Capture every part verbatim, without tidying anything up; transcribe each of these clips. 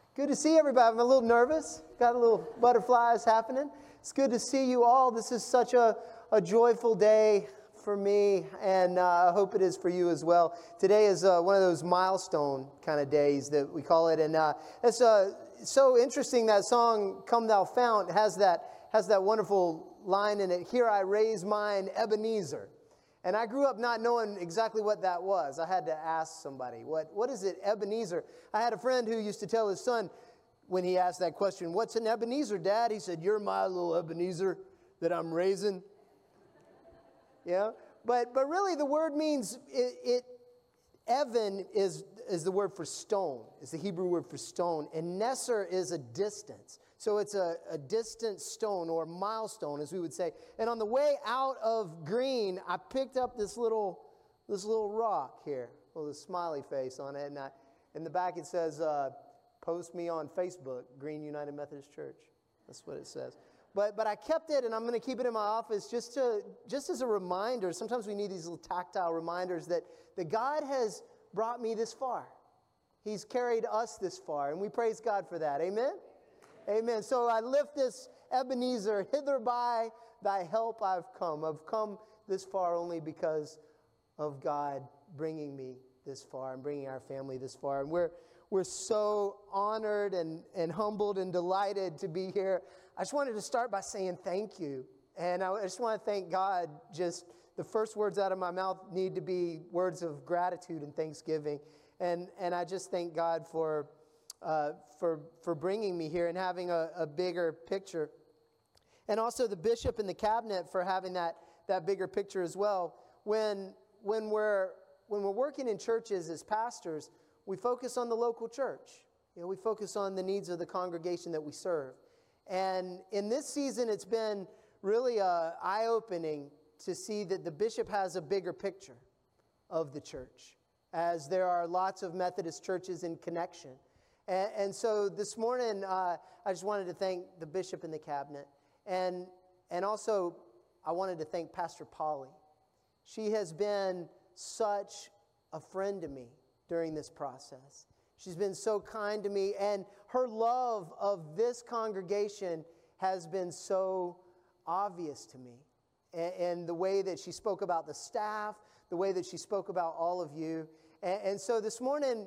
Good to see everybody. I'm a little nervous. Got a little butterflies happening. It's good to see you all. This is such a, a joyful day for me, and uh, I hope it is for you as well. Today is uh, one of those milestone kind of days that we call it, and uh, it's uh, so interesting. That song, "Come Thou Fount," has that has that wonderful line in it. "Here I raise mine, Ebenezer." And I grew up not knowing exactly what that was. I had to ask somebody, what, what is it, Ebenezer? I had a friend who used to tell his son, when he asked that question, "What's an Ebenezer, Dad?" He said, "You're my little Ebenezer that I'm raising." Yeah, but but really the word means, it, it Evan is, is the word for stone, is the Hebrew word for stone, and Neser is a distance. So it's a, a distant stone or milestone, as we would say. And on the way out of Green, I picked up this little this little rock here with a smiley face on it. And I, in the back it says, uh, "Post me on Facebook, Green United Methodist Church." That's what it says. But but I kept it, and I'm going to keep it in my office just to just as a reminder. Sometimes we need these little tactile reminders that, that God has brought me this far. He's carried us this far, and we praise God for that. Amen? Amen. So I lift this Ebenezer, "Hither by thy help I've come." I've come this far only because of God bringing me this far and bringing our family this far. And we're we're so honored and, and humbled and delighted to be here. I just wanted to start by saying thank you. And I just want to thank God. Just the first words out of my mouth need to be words of gratitude and thanksgiving. And and I just thank God for Uh, for for bringing me here and having a, a bigger picture. And also the bishop and the cabinet for having that that bigger picture as well. When when we're when we're working in churches as pastors, we focus on the local church. You know, we focus on the needs of the congregation that we serve. And in this season, it's been really uh, eye-opening to see that the bishop has a bigger picture of the church, as there are lots of Methodist churches in connection. And, and so this morning, uh, I just wanted to thank the bishop and the cabinet. And, and also, I wanted to thank Pastor Polly. She has been such a friend to me during this process. She's been so kind to me, and her love of this congregation has been so obvious to me. And, and the way that she spoke about the staff, the way that she spoke about all of you. And, and so this morning,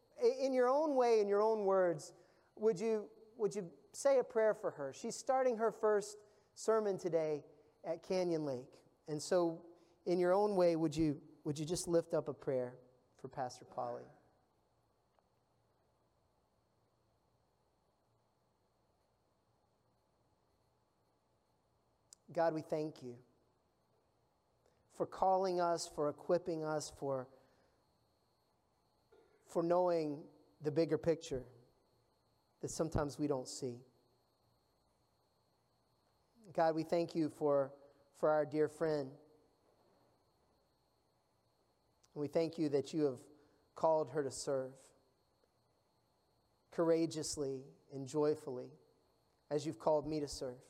in your own way, in your own words, would you would you say a prayer for her? She's starting her first sermon today at Canyon Lake. And so in your own way, would you would you just lift up a prayer for Pastor Polly? God, we thank you for calling us, for equipping us, for for knowing the bigger picture that sometimes we don't see. God, we thank you for, for our dear friend. And we thank you that you have called her to serve courageously and joyfully as you've called me to serve.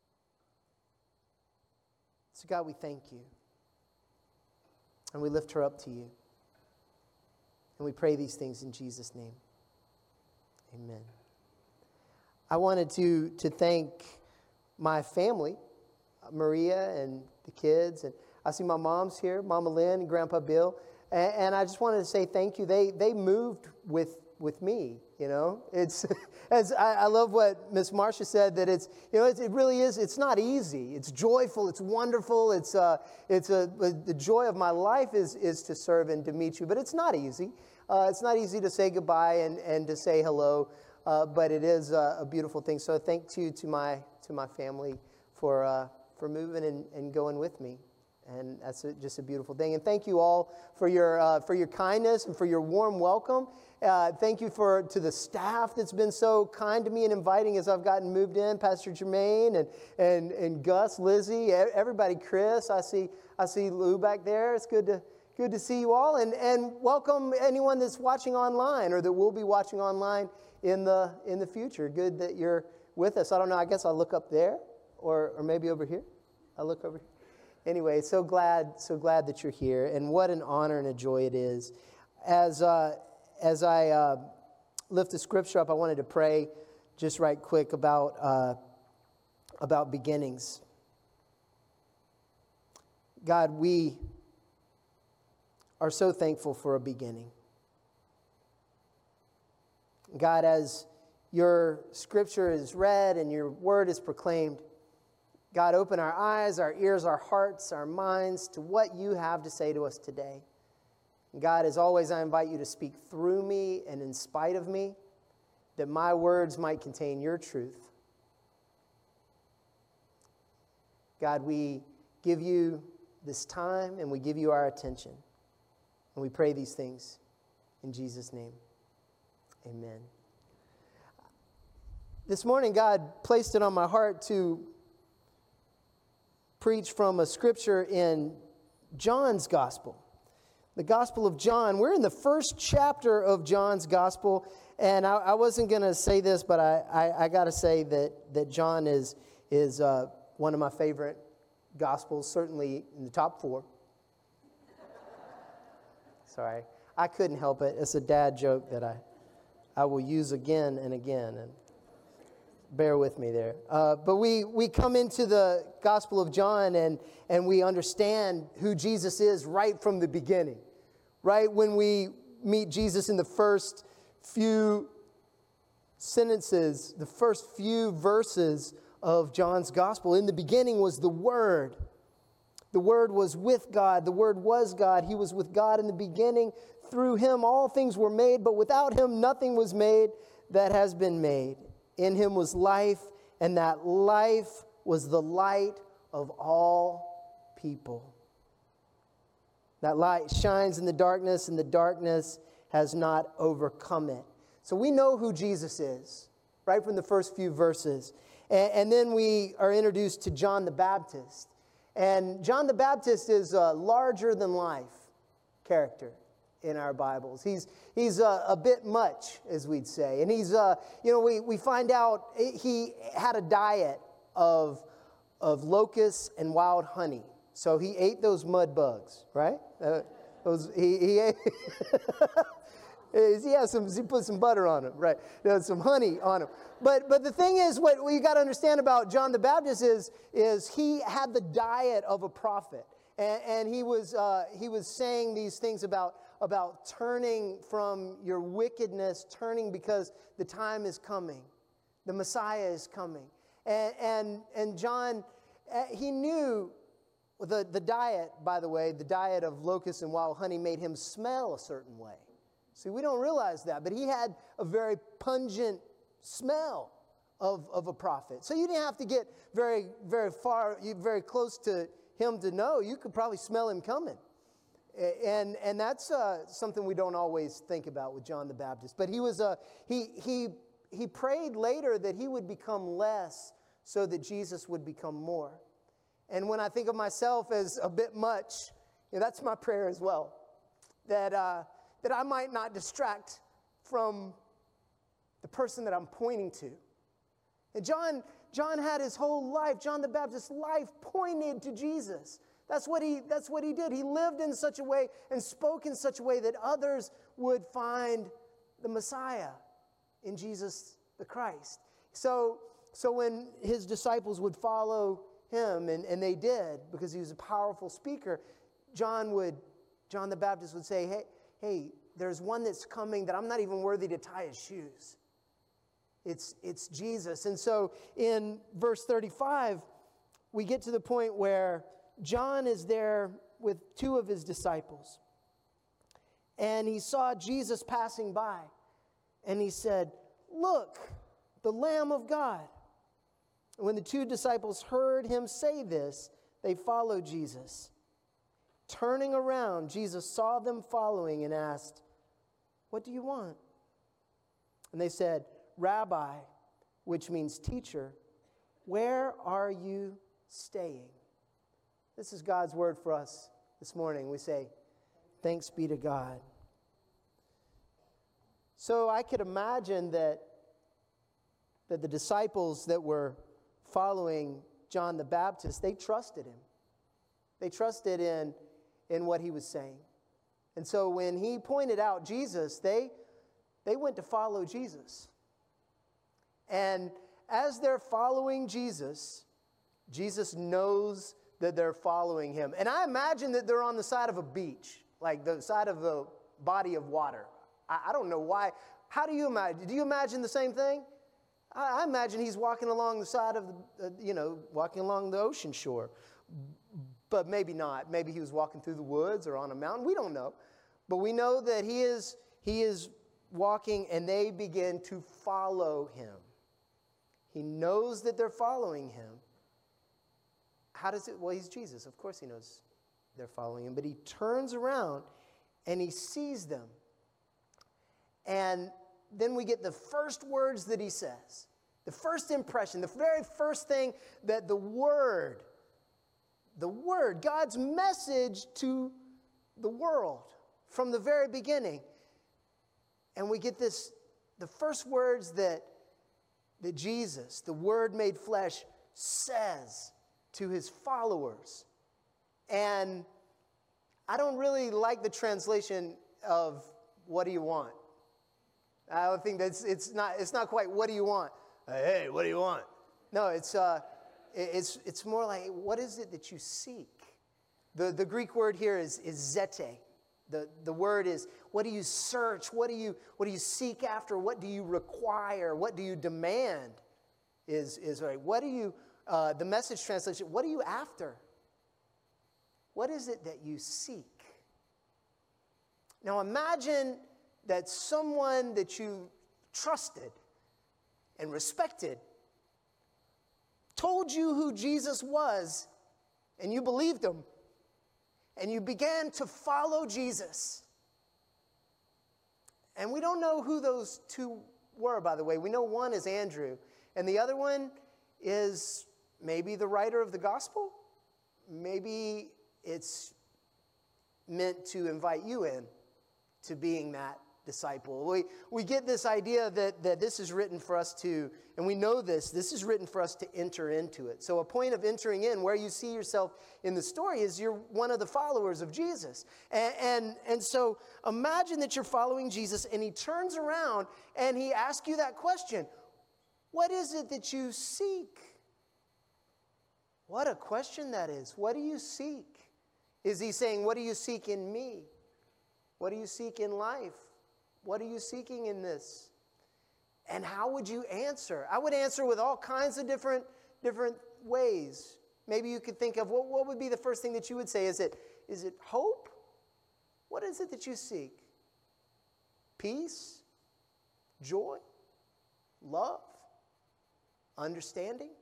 So God, we thank you. And we lift her up to you. And we pray these things in Jesus' name. Amen. I wanted to, to thank my family, Maria and the kids. And I see my mom's here, Mama Lynn and Grandpa Bill. And, and I just wanted to say thank you. They they moved with with me, you know. It's as I, I love what Miss Marcia said, that it's, you know, it's, it really is, it's not easy. It's joyful, it's wonderful, it's uh it's a, the joy of my life is is to serve and to meet you, but it's not easy. Uh, it's not easy to say goodbye and, and to say hello, uh, but it is uh, a beautiful thing. So thank you to my to my family for uh, for moving and, and going with me. And that's a, just a beautiful thing. And thank you all for your uh, for your kindness and for your warm welcome. Uh, thank you for to the staff that's been so kind to me and inviting as I've gotten moved in. Pastor Jermaine and and and Gus, Lizzie, everybody, Chris. I see I see Lou back there. It's good to good to see you all. And and welcome anyone that's watching online or that will be watching online in the in the future. Good that you're with us. I don't know. I guess I'll look up there or or maybe over here. I'll look over here. Anyway, so glad, so glad that you're here, and what an honor and a joy it is. As uh, as I uh, lift the scripture up, I wanted to pray just right quick about, uh, about beginnings. God, we are so thankful for a beginning. God, as your scripture is read and your word is proclaimed, God, open our eyes, our ears, our hearts, our minds to what you have to say to us today. God, as always, I invite you to speak through me and in spite of me, that my words might contain your truth. God, we give you this time and we give you our attention. And we pray these things in Jesus' name. Amen. This morning, God placed it on my heart to preach from a scripture in John's Gospel. The Gospel of John. We're in the first chapter of John's Gospel. And I, I wasn't going to say this, but I, I, I got to say that, that John is, is uh, one of my favorite Gospels, certainly in the top four. Sorry, I couldn't help it. It's a dad joke that I, I will use again and again, and bear with me there. Uh, but we, we come into the Gospel of John, and, and we understand who Jesus is right from the beginning. Right when we meet Jesus in the first few sentences, the first few verses of John's Gospel. In the beginning was the Word. The Word was with God. The Word was God. He was with God in the beginning. Through Him all things were made, but without Him nothing was made that has been made. In Him was life, and that life was the light of all people. That light shines in the darkness, and the darkness has not overcome it. So we know who Jesus is, right from the first few verses. And, and then we are introduced to John the Baptist. And John the Baptist is a larger-than-life character in our Bibles. He's he's a, a bit much, as we'd say. And he's, uh, you know, we, we find out he had a diet of, of locusts and wild honey. So he ate those mud bugs, right? Uh, those, he, he ate... He has some. He put some butter on them, right? There's some honey on them. But but the thing is, what you got to understand about John the Baptist is is he had the diet of a prophet, and, and he was uh, he was saying these things about about turning from your wickedness, turning because the time is coming, the Messiah is coming, and and and John, he knew the the diet. By the way, the diet of locusts and wild honey made him smell a certain way. See, we don't realize that, but he had a very pungent smell of, of a prophet. So you didn't have to get very, very far, very close to him to know. You could probably smell him coming. And and that's uh, something we don't always think about with John the Baptist. But he was a he he he prayed later that he would become less so that Jesus would become more. And when I think of myself as a bit much, you know, that's my prayer as well. That uh, that I might not distract from the person that I'm pointing to. And John, John had his whole life, John the Baptist's life pointed to Jesus. That's what he, that's what he did. He lived in such a way and spoke in such a way that others would find the Messiah in Jesus the Christ. So, so when his disciples would follow him, and, and they did, because he was a powerful speaker, John would, John the Baptist would say, hey, hey, there's one that's coming that I'm not even worthy to tie his shoes. It's, it's Jesus. And so in verse thirty-five, we get to the point where John is there with two of his disciples. And he saw Jesus passing by. And he said, "Look, the Lamb of God." And when the two disciples heard him say this, they followed Jesus. Turning around, Jesus saw them following and asked, "What do you want?" And they said, "Rabbi," which means teacher, "where are you staying?" This is God's word for us this morning. We say, thanks be to God. So I could imagine that, that the disciples that were following John the Baptist, they trusted him. They trusted in in what he was saying. And so when he pointed out Jesus, they they went to follow Jesus. And as they're following Jesus, Jesus knows that they're following him. And I imagine that they're on the side of a beach, like the side of a body of water. I, I don't know why. How do you imagine? Do you imagine the same thing? I, I imagine he's walking along the side of the, uh, you know, walking along the ocean shore. But maybe not. Maybe he was walking through the woods or on a mountain. We don't know. But we know that he is, he is walking, and they begin to follow him. He knows that they're following him. How does it? Well, he's Jesus. Of course he knows they're following him. But he turns around and he sees them. And then we get the first words that he says. The first impression, the very first thing that the Word, the Word, God's message to the world from the very beginning. And we get this, the first words that, that Jesus, the Word made flesh, says to his followers. And I don't really like the translation of what do you want? I don't think that's, it's not, it's not quite what do you want? Hey, what do you want? No, it's, uh, it's, it's more like, what is it that you seek? The, the Greek word here is, is zete. The, the word is, what do you search? What do you, what do you seek after? What do you require? What do you demand? Is, is right. What do you, uh, the Message translation, what are you after? What is it that you seek? Now imagine that someone that you trusted and respected told you who Jesus was, and you believed him, and you began to follow Jesus. And we don't know who those two were, by the way. We know one is Andrew, and the other one is maybe the writer of the gospel. Maybe it's meant to invite you in to being that disciple. We, we get this idea that, that this is written for us to, and we know this, this is written for us to enter into it. So a point of entering in, where you see yourself in the story, is you're one of the followers of Jesus. And, and, and so imagine that you're following Jesus, and he turns around and he asks you that question. What is it that you seek? What a question that is. What do you seek? Is he saying, what do you seek in me? What do you seek in life? What are you seeking in this? And how would you answer? I would answer with all kinds of different, different ways. Maybe you could think of, what, what would be the first thing that you would say? Is it, is it hope? What is it that you seek? Peace? Joy? Love? Understanding?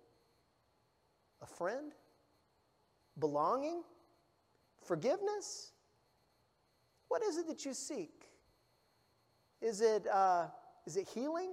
A friend? Belonging? Forgiveness? What is it that you seek? Is it, uh, is it healing?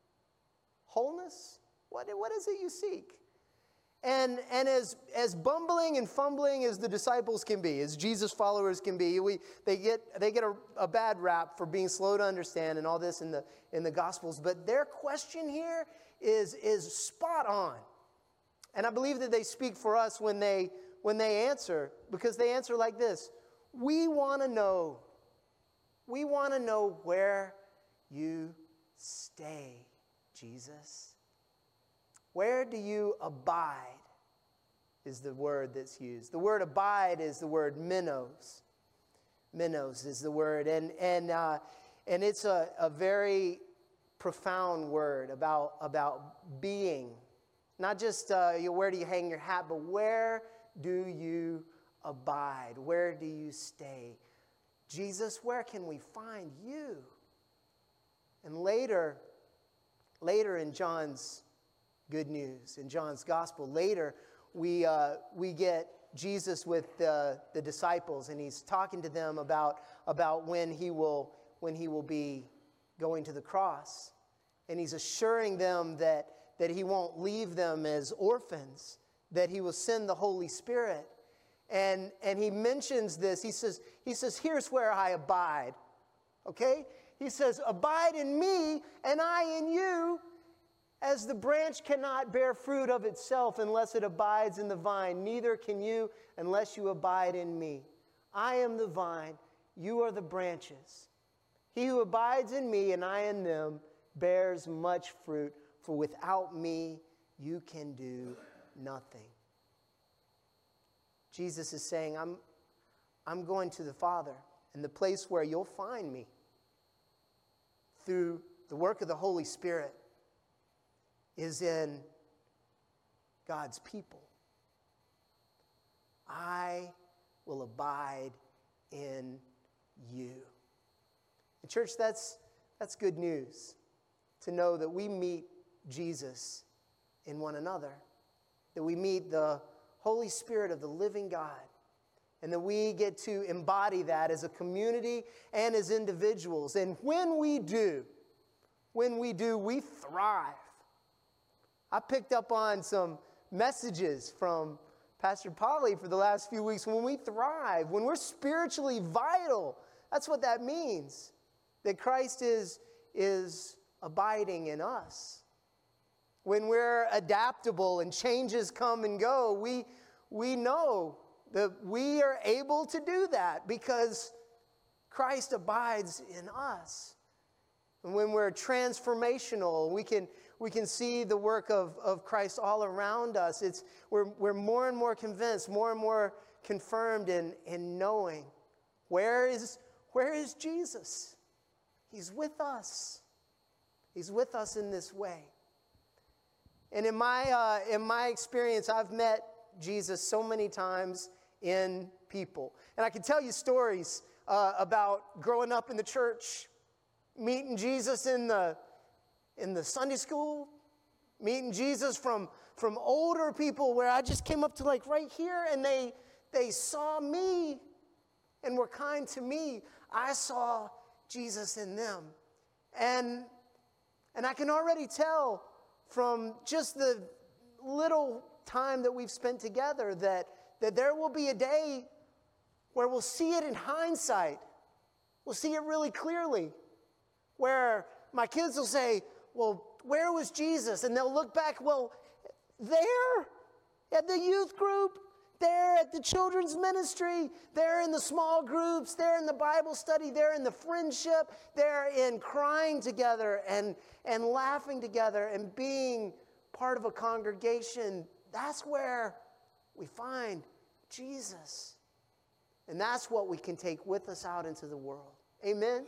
Wholeness? What, what is it you seek? And, and as, as bumbling and fumbling as the disciples can be, as Jesus followers can be, we, they get, they get a, a bad rap for being slow to understand and all this in the, in the Gospels. But their question here is, is spot on. And I believe that they speak for us when they, when they answer, because they answer like this. We want to know, we want to know where you stay, Jesus. Where do you abide is the word that's used. The word abide is the word menos. Menos is the word. And, and, uh, and it's a, a very profound word about, about being. Not just uh, you know, where do you hang your hat, but where do you abide? Where do you stay? Jesus, where can we find you? And later, later in John's good news, in John's gospel, later we, uh, we get Jesus with the, the disciples, and he's talking to them about, about when he will, when he will be going to the cross. And he's assuring them that, that he won't leave them as orphans, that he will send the Holy Spirit. And, and he mentions this. He says, he says, here's where I abide. Okay? He says, abide in me and I in you, as the branch cannot bear fruit of itself unless it abides in the vine. Neither can you unless you abide in me. I am the vine. You are the branches. He who abides in me and I in them bears much fruit, for without me you can do nothing. Jesus is saying, I'm, I'm going to the Father, and the place where you'll find me through the work of the Holy Spirit is in God's people. I will abide in you. And church, that's, that's good news, to know that we meet Jesus in one another, that we meet the Holy Spirit of the living God, and that we get to embody that as a community and as individuals. And when we do, when we do, we thrive. I picked up on some messages from Pastor Polly for the last few weeks. When we thrive, when we're spiritually vital, that's what that means. That Christ is, is abiding in us. When we're adaptable and changes come and go, we, we know that we are able to do that because Christ abides in us. And when we're transformational, we can, we can see the work of, of Christ all around us. It's, we're, we're more and more convinced, more and more confirmed in, in knowing where is, where is Jesus? He's with us. He's with us in this way. And in my, uh, in my experience, I've met Jesus so many times in people. And I can tell you stories uh, about growing up in the church, meeting Jesus in the, in the Sunday school, meeting Jesus from, from older people where I just came up to like right here and they, they saw me and were kind to me. I saw Jesus in them. And, and I can already tell from just the little time that we've spent together that, that there will be a day where we'll see it in hindsight. We'll see it really clearly. Where my kids will say, well, where was Jesus? And they'll look back, well, there at the youth group, there at the children's ministry, there in the small groups, there in the Bible study, there in the friendship, there in crying together and, and laughing together and being part of a congregation. That's where we find Jesus. And that's what we can take with us out into the world. Amen?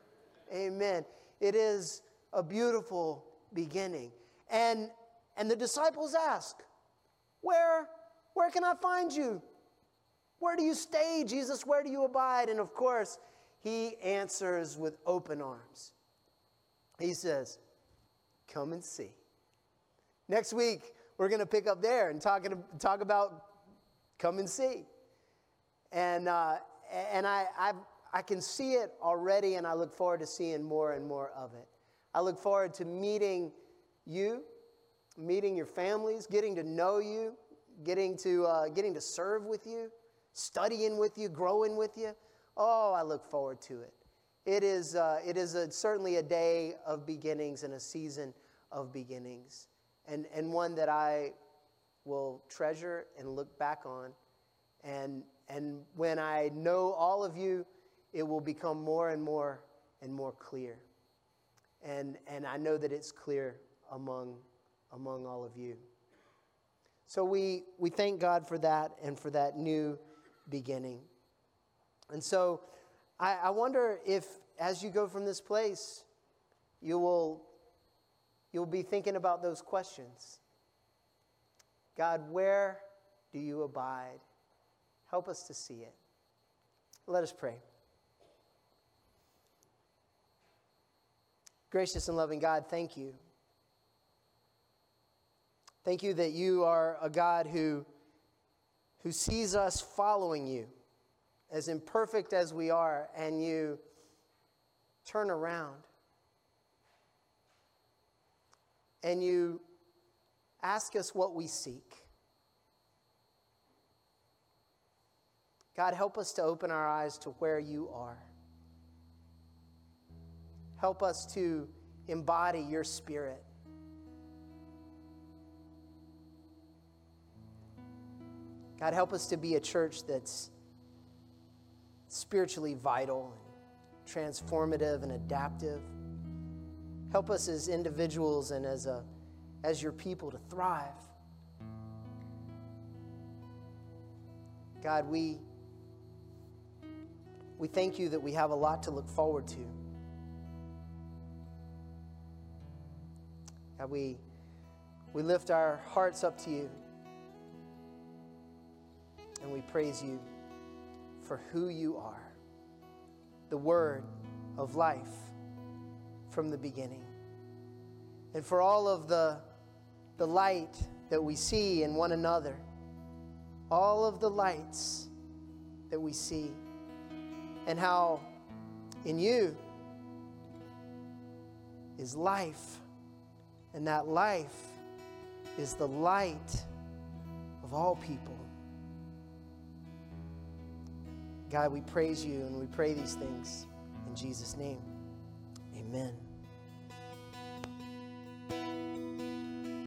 Amen. It is a beautiful beginning. And, and the disciples ask, where, where can I find you? Where do you stay, Jesus? Where do you abide? And of course, he answers with open arms. He says, come and see. Next week, we're going to pick up there and talk, talk about come and see. And, uh, and I, I've, I can see it already, and I look forward to seeing more and more of it. I look forward to meeting you, meeting your families, getting to know you, getting to, uh, getting to serve with you, studying with you, growing with you. Oh, I look forward to it. It is, uh, it is a, certainly a day of beginnings and a season of beginnings, and, and one that I will treasure and look back on. And, and when I know all of you, it will become more and more and more clear. And, and I know that it's clear among, among all of you. So we, we thank God for that and for that new beginning. And so I, I wonder if as you go from this place, you will, you'll be thinking about those questions. God, where do you abide? Help us to see it. Let us pray. Gracious and loving God, thank you. Thank you that you are a God who, who sees us following you, as imperfect as we are, and you turn around and you ask us what we seek. God, help us to open our eyes to where you are. Help us to embody your Spirit. God, help us to be a church that's spiritually vital and transformative and adaptive. Help us as individuals and as a as your people to thrive. God, we we thank you that we have a lot to look forward to. God, we we lift our hearts up to you, and we praise you for who you are, the Word of life from the beginning, and for all of the, the light that we see in one another, all of the lights that we see, and how in you is life, and that life is the light of all people. God, we praise you and we pray these things in Jesus' name. Amen.